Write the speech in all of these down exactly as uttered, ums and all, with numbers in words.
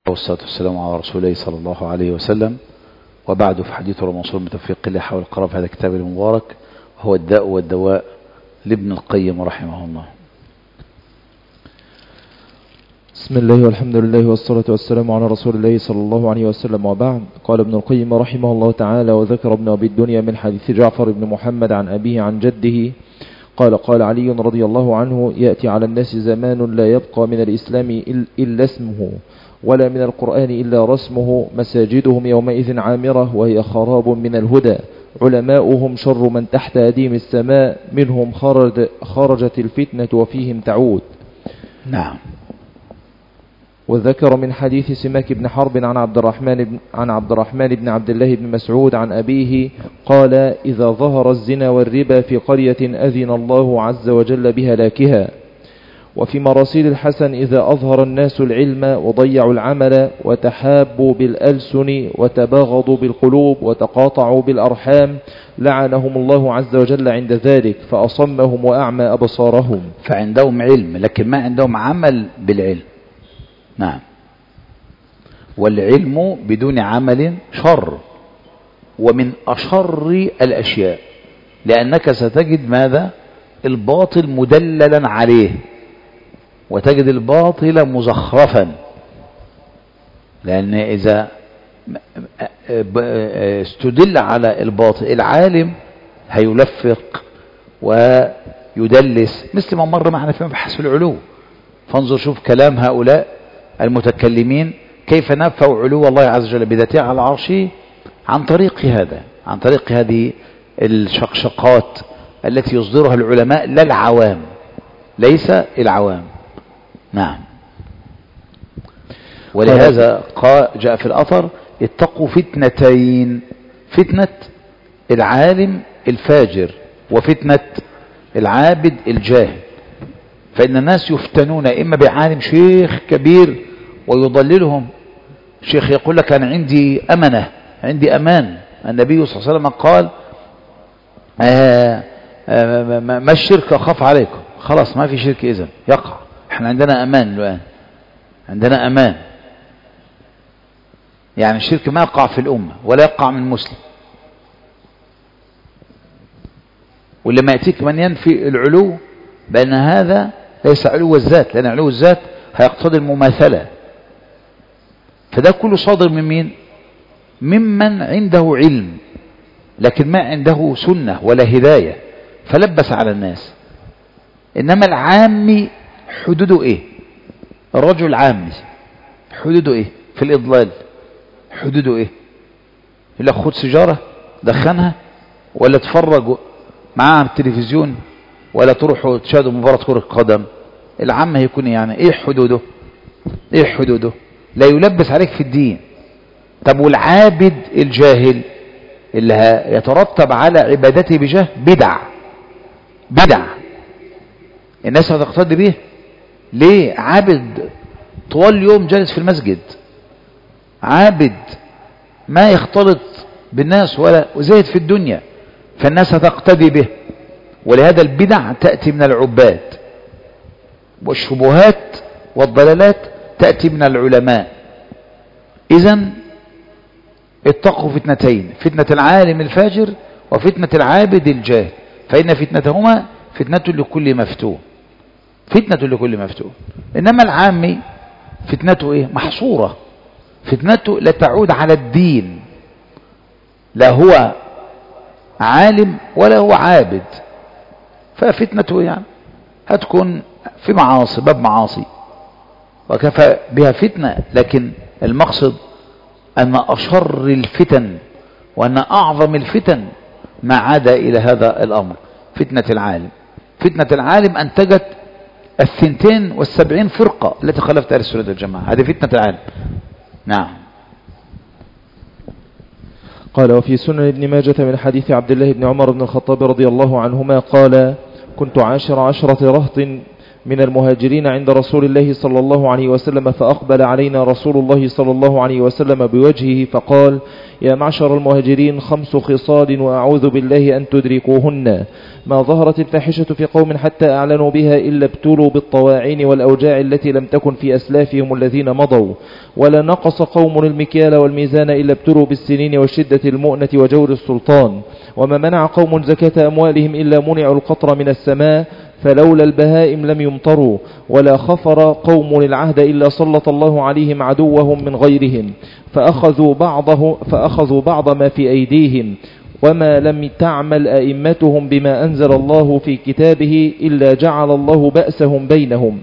والصلاة والسلام على رسول الله صلى الله عليه وسلم. وبعد، في حديث الموصول بتوفيق الله حول القراءة في هذا الكتاب المبارك، وهو الداء والدواء لابن القيم رحمه الله. بسم الله والحمد لله والصلاة والسلام على رسول الله صلى الله عليه وسلم. وبعد، قال ابن القيم رحمه الله تعالى: وذكر ابن أبي الدنيا من حديث جعفر بن محمد عن أبيه عن جده قال: قال علي رضي الله عنه: يأتي على الناس زمان لا يبقى من الإسلام إلا اسمه، ولا من القرآن إلا رسمه، مساجدهم يومئذ عامرة وهي خراب من الهدى، علماؤهم شر من تحت أديم السماء، منهم خرج خرجت الفتنة وفيهم تعود. نعم. وذكر من حديث سماك بن حرب عن عبد الرحمن بن عن عبد الرحمن بن عبد الله بن مسعود عن أبيه قال: إذا ظهر الزنا والربا في قرية أذن الله عز وجل بهلاكها. وفي مراسيل الحسن: إذا أظهر الناس العلم وضيعوا العمل وتحابوا بالألسن وتباغضوا بالقلوب وتقاطعوا بالأرحام لعنهم الله عز وجل عند ذلك، فأصمهم وأعمى أبصارهم. فعندهم علم لكن ما عندهم عمل بالعلم. نعم. والعلم بدون عمل شر، ومن أشر الأشياء، لأنك ستجد ماذا؟ الباطل مدللا عليه، وتجد الباطل مزخرفا، لأن إذا استدل على الباطل العالم هيلفق ويدلس، مثل ما مر معنا في مبحث العلو. فانظر شوف كلام هؤلاء المتكلمين كيف نفوا علو الله عز وجل بذاته على عرشه عن طريق هذا، عن طريق هذه الشقشقات التي يصدرها العلماء، لا العوام، ليس العوام. نعم. ولهذا قال جاء في الأثر: اتقوا فتنتين، فتنة العالم الفاجر وفتنة العابد الجاهل. فإن الناس يفتنون إما بعالم شيخ كبير ويضللهم، شيخ يقول لك أنا عندي أمنة، عندي أمان. النبي صلى الله عليه وسلم قال: آآ آآ ما الشرك أخاف عليكم، خلاص ما في شرك، إذن يقع، احنا عندنا أمان الآن، عندنا أمان. يعني الشرك ما يقع في الأمة ولا يقع من مسلم. ولما يأتيك من ينفي العلو بأن هذا ليس علو الذات، لأن علو الذات هيقتضي المماثلة. فده كله صادر من مين؟ ممن عنده علم لكن ما عنده سنة ولا هداية، فلبس على الناس. إنما العامي حدوده إيه؟ الرجل العامي حدوده إيه في الإضلال؟ حدوده إيه؟ يقول لك خد سيجارة دخنها، ولا تفرج معاها التلفزيون، ولا تروحوا تشاهدوا مباراة كرة قدم. العام هيكون يعني ايه حدوده؟ ايه حدوده؟ لا يلبس عليك في الدين. طب والعابد الجاهل اللي يترتب على عبادته بجهل بدع، بدع الناس هتقتدي به. ليه؟ عابد طوال اليوم جالس في المسجد، عابد ما يختلط بالناس ولا وزاهد في الدنيا، فالناس هتقتدي به. ولهذا البدع تأتي من العباد، والشبهات والضلالات تأتي من العلماء. إذن اتقوا فتنتين، فتنة العالم الفاجر وفتنة العابد الجاهل، فإن فتنتهما فتنة لكل مفتون، فتنة لكل مفتون. إنما العامي فتنته إيه؟ محصورة، فتنته لا تعود على الدين، لا هو عالم ولا هو عابد، ففتنته يعني هتكون في معاصي، باب معاصي، وكفى بها فتنة. لكن المقصد أن أشر الفتن وأن أعظم الفتن ما عاد إلى هذا الأمر، فتنة العالم. فتنة العالم أنتجت الثنتين والسبعين فرقة التي خلفت أهل السنة والجماعة، هذه فتنة العالم. نعم. قال: وفي سنن ابن ماجة من حديث عبد الله بن عمر بن الخطاب رضي الله عنهما قال: كنت عاشر عشرة رهط من المهاجرين عند رسول الله صلى الله عليه وسلم، فأقبل علينا رسول الله صلى الله عليه وسلم بوجهه فقال: يا معشر المهاجرين، خمس خصال وأعوذ بالله أن تدركوهن: ما ظهرت الفاحشة في قوم حتى أعلنوا بها إلا ابتلوا بالطواعين والأوجاع التي لم تكن في أسلافهم الذين مضوا، ولا نقص قوم المكيال والميزان إلا ابتلوا بالسنين وشدة المؤنة وجور السلطان، وما منع قوم زكاة أموالهم إلا منعوا القطر من السماء فلولا البهائم لم يمطروا، ولا خفر قوم العهد إلا سلط الله عليهم عدوهم من غيرهم فأخذوا بعضه فأخذوا بعض ما في أيديهم، وما لم تعمل أئمتهم بما أنزل الله في كتابه إلا جعل الله بأسهم بينهم.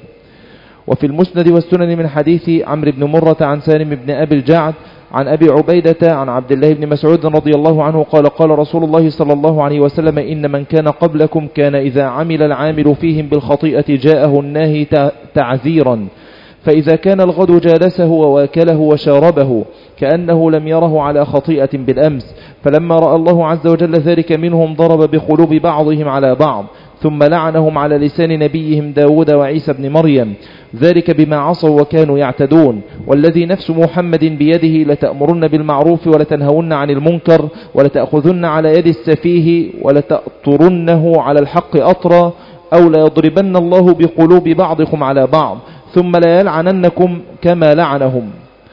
وفي المسند والسنن من حديث عمرو بن مرة عن سالم بن أبي الجعد عن أبي عبيدة عن عبد الله بن مسعود رضي الله عنه قال: قال رسول الله صلى الله عليه وسلم: إن من كان قبلكم كان إذا عمل العامل فيهم بالخطيئة جاءه الناهي تعذيرا، فإذا كان الغد جالسه وواكله وشاربه كأنه لم يره على خطيئة بالأمس، فلما رأى الله عز وجل ذلك منهم ضرب بقلوب بعضهم على بعض، ثم لعنهم على لسان نبيهم داود وعيسى بن مريم، ذلك بما عصوا وكانوا يعتدون. والذي نفس محمد بيده لتأمرن بالمعروف ولتنهون عن المنكر ولتأخذن على يد السفيه ولتأطرنه على الحق أطرا، أو ليضربن الله بقلوب بعضكم على بعض ثم لا يلعننكم كما لعنهم.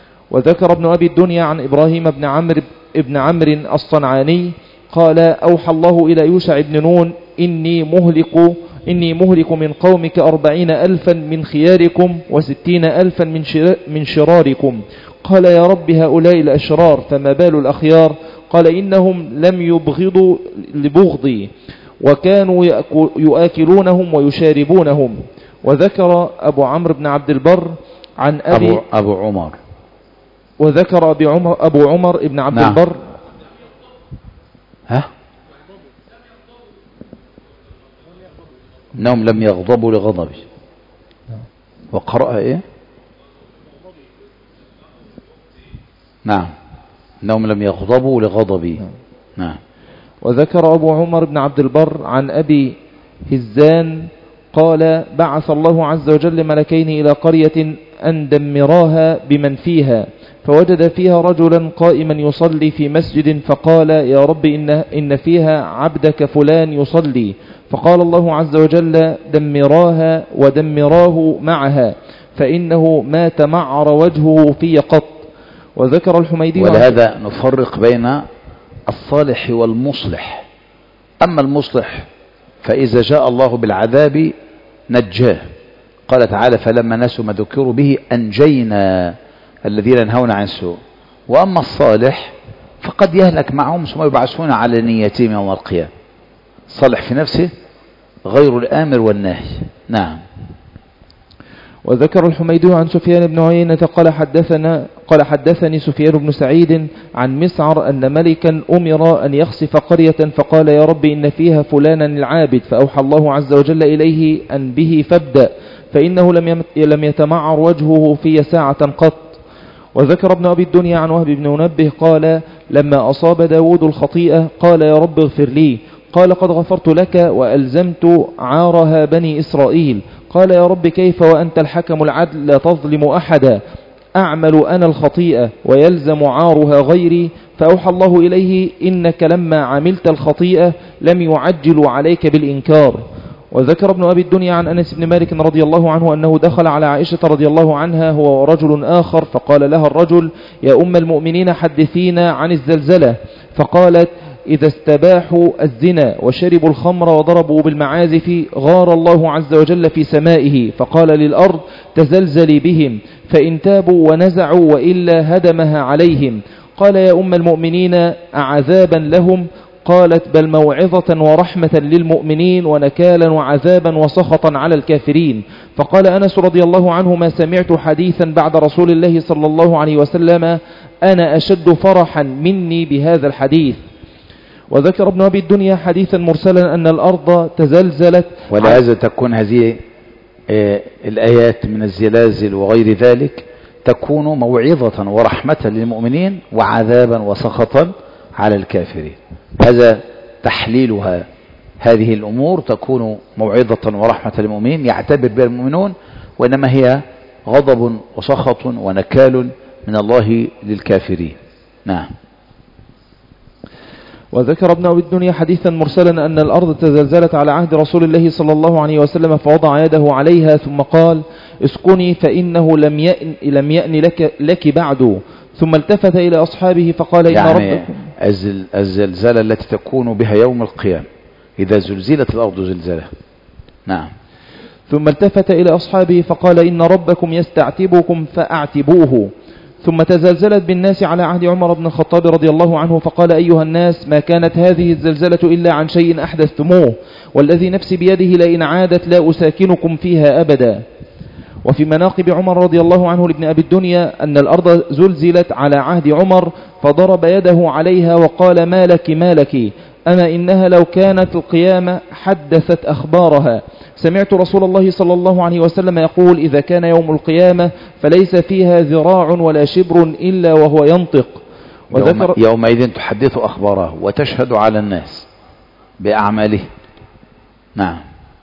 وذكر ابن أبي الدنيا عن إبراهيم بن عمرو ابن عمرو الصنعاني قال: أوحى الله إلى يوشع بن نون: إني مهلك إني مهلك من قومك أربعين ألفا من خياركم وستين ألفا من, من شراركم. قال: يا رب هؤلاء الأشرار فما بال الأخيار؟ قال: إنهم لم يبغضوا لبغضي وكانوا يؤكلونهم ويشاربونهم. وذكر أبو عمرو بن عبد البر عن أبي أبو, أبو عمر وذكر أبي عمر أبو عمر بن عبد نعم. البر ها إنهم لم يغضبوا لغضبي. وقرأ إيه؟ نعم، إنهم لم يغضبوا لغضبي. نعم. وذكر أبو عمر بن عبد البر عن أبي هزان قال: بعث الله عز وجل ملكين إلى قرية أن دمراها بمن فيها، فوجد فيها رجلا قائما يصلي في مسجد، فقال: يا رب إن, إن فيها عبدك فلان يصلي. فقال الله عز وجل: دمراها ودمراه معها فإنه ما تمعر وجهه في قط. وذكر الحميدي. ولهذا نفرق بين الصالح والمصلح. أما المصلح فإذا جاء الله بالعذاب نجاه، قال تعالى: فلما نسوا ما ذكروا به أنجينا الذين ينهون عن السوء. وأما الصالح فقد يهلك معهم ثم يبعثون على نيتهم يوم القيامة. صالح في نفسه غير الآمر والناهي. نعم. وذكر الحميدي عن سفيان بن عيينة قال حدثنا قال حدثني سفيان بن سعيد عن مسعر أن ملكا أمر أن يخسف قرية، فقال: يا رب إن فيها فلانا العابد، فأوحى الله عز وجل إليه أن به فابدأ، فإنه لم يتمعر وجهه في ساعة قط. وذكر ابن أبي الدنيا عن وهب بن منبه قال: لما أصاب داود الخطيئة قال: يا رب اغفر لي. قال: قد غفرت لك وألزمت عارها بني إسرائيل. قال: يا رب كيف وأنت الحكم العدل لا تظلم أحدا؟ أعمل أنا الخطيئة ويلزم عارها غيري. فأوحى الله إليه: إنك لما عملت الخطيئة لم يعجل عليك بالإنكار. وذكر ابن أبي الدنيا عن أنس بن مالك رضي الله عنه أنه دخل على عائشة رضي الله عنها هو ورجل آخر، فقال لها الرجل: يا أم المؤمنين حدثينا عن الزلزلة. فقالت: إذا استباحوا الزنا وشربوا الخمر وضربوا بالمعازف غار الله عز وجل في سمائه، فقال للأرض: تزلزلي بهم، فإن تابوا ونزعوا وإلا هدمها عليهم. قال: يا أم المؤمنين أعذابا لهم؟ قالت: بل موعظة ورحمة للمؤمنين ونكالا وعذابا وسخطا على الكافرين. فقال أنس رضي الله عنه: ما سمعت حديثا بعد رسول الله صلى الله عليه وسلم أنا أشد فرحا مني بهذا الحديث. وذكر ابن أبي الدنيا حديثا مرسلا أن الأرض تزلزلت. ولهذا تكون هذه الآيات من الزلازل وغير ذلك تكون موعظة ورحمة للمؤمنين وعذابا وسخطا على الكافرين. هذا تحليلها، هذه الأمور تكون موعظة ورحمة للمؤمنين يعتبر بها المؤمنون، وإنما هي غضب وسخط ونكال من الله للكافرين. نعم. وذكر ابن أبي الدنيا حديثا مرسلا أن الأرض تزلزلت على عهد رسول الله صلى الله عليه وسلم فوضع يده عليها ثم قال اسكني فإنه لم يأن, لم يأن لك, لك بعد، ثم التفت إلى أصحابه فقال إن يعني ربكم الزلزلة التي تكون بها يوم القيامة إذا زلزلت الأرض زلزالها. نعم. ثم التفت إلى أصحابه فقال إن ربكم يستعتبكم فأعتبوه. ثم تزلزلت بالناس على عهد عمر بن الخطاب رضي الله عنه فقال أيها الناس ما كانت هذه الزلزلة إلا عن شيء أحدثتموه، والذي نفسي بيده لئن عادت لا أساكنكم فيها أبدا. وفي مناقب عمر رضي الله عنه لابن أبي الدنيا أن الأرض زلزلت على عهد عمر فضرب يده عليها وقال ما لك ما لك، أما إنها لو كانت القيامة حدثت أخبارها. سمعت رسول الله صلى الله عليه وسلم يقول إذا كان يوم القيامة فليس فيها ذراع ولا شبر إلا وهو ينطق. وذكر يومئذ تحدث أخباره وتشهد على الناس بأعماله. نعم.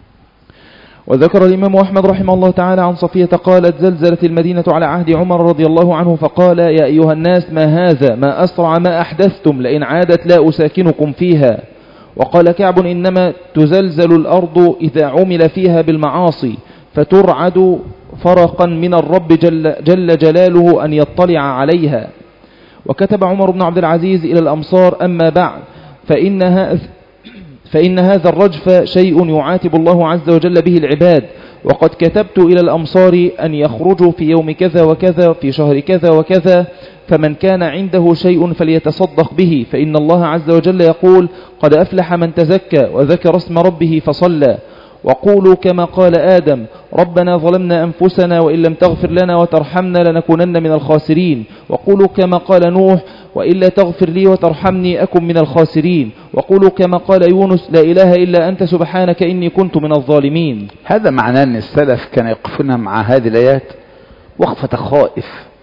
وذكر الإمام أحمد رحمه الله تعالى عن صفية قالت زلزلت المدينة على عهد عمر رضي الله عنه فقال يا أيها الناس ما هذا ما أسرع ما أحدثتم لئن عادت لا أساكنكم فيها. وقال كعب إنما تزلزل الأرض إذا عمل فيها بالمعاصي فترعد فرقا من الرب جل, جل جلاله أن يطلع عليها. وكتب عمر بن عبد العزيز إلى الأمصار أما بعد فإنها فإن هذا الرجف شيء يعاتب الله عز وجل به العباد، وقد كتبت إلى الأمصار أن يخرجوا في يوم كذا وكذا في شهر كذا وكذا، فمن كان عنده شيء فليتصدق به، فإن الله عز وجل يقول قد أفلح من تزكى وذكر اسم ربه فصلى. وقولوا كما قال آدم ربنا ظلمنا أنفسنا وإن لم تغفر لنا وترحمنا لنكونن من الخاسرين. وقولوا كما قال نوح وإلا تغفر لي وترحمني أكن من الخاسرين. وقولوا كما قال يونس لا إله إلا أنت سبحانك إني كنت من الظالمين. هذا معناه أن السلف كان يقفون مع هذه الآيات وقفة خائف،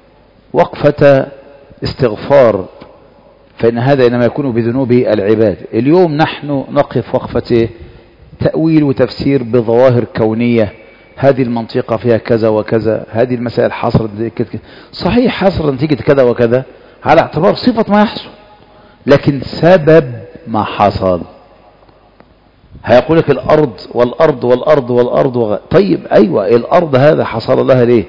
وقفة استغفار، فإن هذا إنما يكون بذنوب العباد. اليوم نحن نقف وقفة تأويل وتفسير بظواهر كونية، هذه المنطقة فيها كذا وكذا، هذه المسائل حصلت كذا، صحيح حصل نتيجة كذا وكذا على اعتبار صفة ما يحصل، لكن سبب ما حصل هيقول لك الأرض والأرض والأرض والأرض وغ... طيب أيوة الأرض هذا حصل لها ليه؟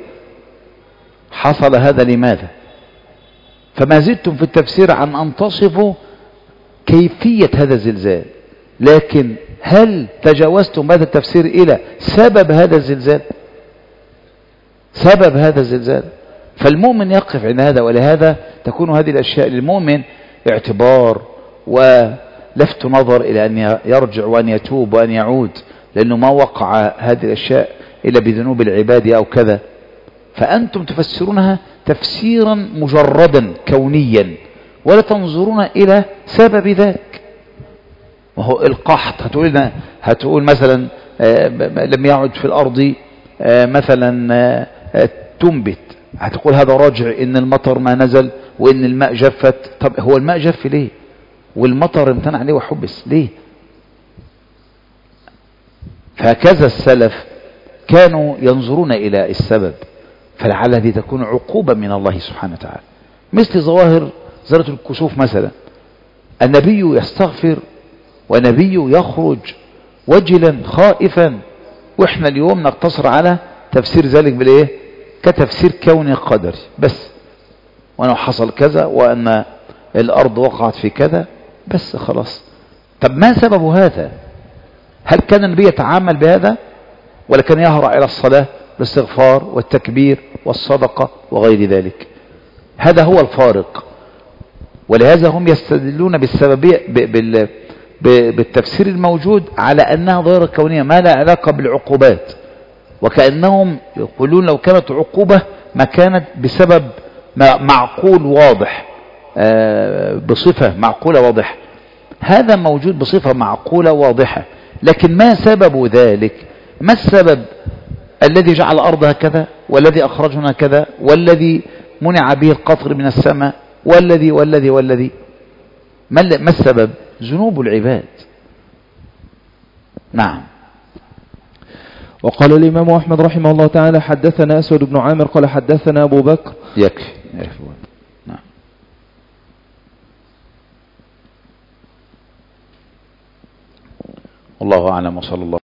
حصل هذا لماذا؟ فما زدتم في التفسير عن أن تصفوا كيفية هذا الزلزال، لكن هل تجاوزتم هذا التفسير إلى سبب هذا الزلزال؟ سبب هذا الزلزال. فالمؤمن يقف عند هذا، ولهذا تكون هذه الأشياء للمؤمن اعتبار ولفت نظر إلى أن يرجع وأن يتوب وأن يعود، لأنه ما وقع هذه الأشياء إلا بذنوب العباد أو كذا. فأنتم تفسرونها تفسيرا مجردا كونيا ولا تنظرون إلى سبب ذلك. وهو القحط هتقول, هتقول مثلا لم يعد في الأرض مثلا تنبت، هتقول هذا راجع إن المطر ما نزل وإن الماء جفت. طب هو الماء جف ليه والمطر امتنع ليه وحبس ليه؟ فهكذا السلف كانوا ينظرون إلى السبب، فلعل هذه تكون عقوبة من الله سبحانه وتعالى. مثل ظواهر ظاهرة الكسوف مثلا، النبي يستغفر ونبي يخرج وجلا خائفا، واحنا اليوم نقتصر على تفسير ذلك بالايه؟ كتفسير كوني قدري بس، وانه حصل كذا وان الارض وقعت في كذا بس خلاص. طب ما سبب هذا؟ هل كان النبي يتعامل بهذا ولا كان يهرع الى الصلاة بالاستغفار والتكبير والصدقة وغير ذلك؟ هذا هو الفارق. ولهذا هم يستدلون بالسببية بال بالتفسير الموجود على أنها ظاهرة كونية ما لا علاقة بالعقوبات، وكأنهم يقولون لو كانت عقوبة ما كانت بسبب معقول واضح بصفة معقولة واضحة. هذا موجود بصفة معقولة واضحة، لكن ما سبب ذلك؟ ما السبب الذي جعل الأرض هكذا والذي أخرجنا كذا والذي منع به القطر من السماء والذي والذي والذي ما السبب؟ ذنوب العباد. نعم. وقال الإمام أحمد رحمه الله تعالى حدثنا أسود بن عامر قال حدثنا أبو بكر. يكفي. نعم. الله أعلم وصلى الله